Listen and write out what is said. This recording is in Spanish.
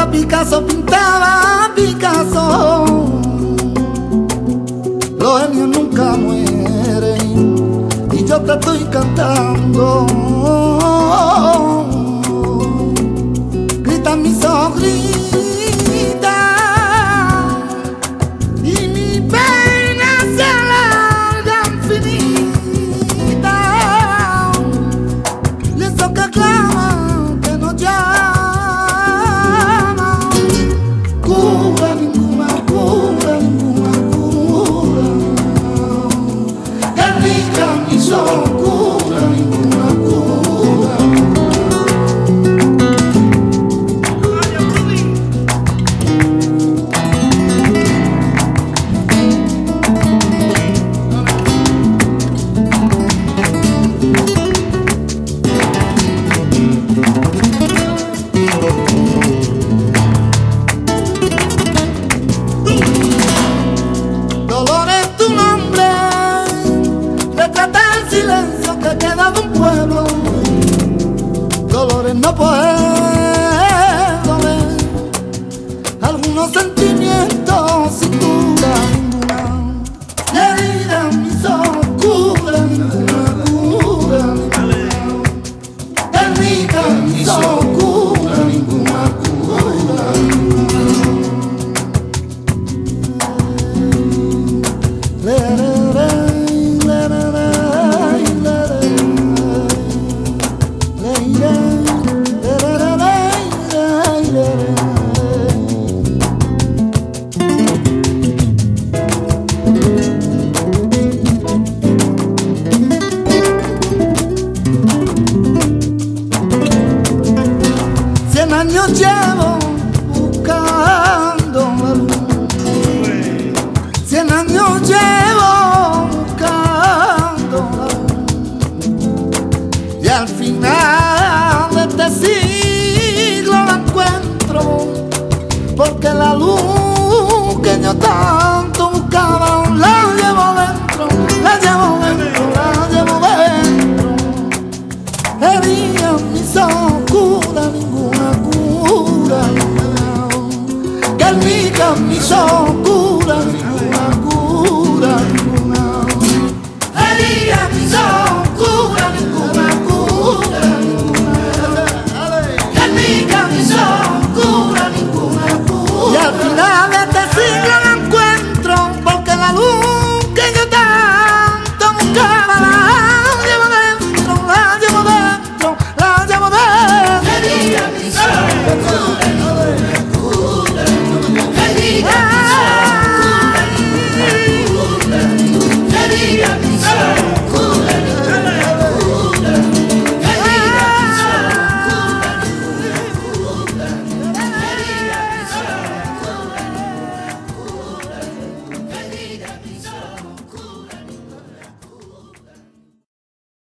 Picasso pintaba Picasso. Los genios nunca mueren y yo te estoy cantando. Grita mis ojos, grita, y mi pena se alarga infinita. Y eso que clama, que no llama. Silencio que queda de un pueblo. Dolores, no puedo ver algunos sentimientos sin duda ninguna. Herida mis ojos cura ninguna cura, herida mis ojos cura ninguna cura. Años llevo buscando la luz, 100 años llevo buscando la luz, y al final de este siglo la encuentro, porque la luz que yo tanto buscaba la llevo dentro, la llevo dentro, la llevo dentro. Herida mis ojos cura ninguna cura, que el mi ojos